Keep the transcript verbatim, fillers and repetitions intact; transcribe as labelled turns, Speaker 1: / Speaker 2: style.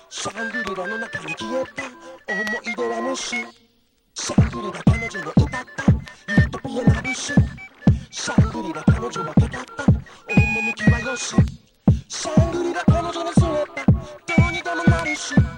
Speaker 1: シャングリラの中に消えた思い出は無視。シャングリラ彼女の歌ったユートピアな節。シャングリラ彼女は語った趣はよし。シャングリラ彼女のスウェットどうにでもなるし。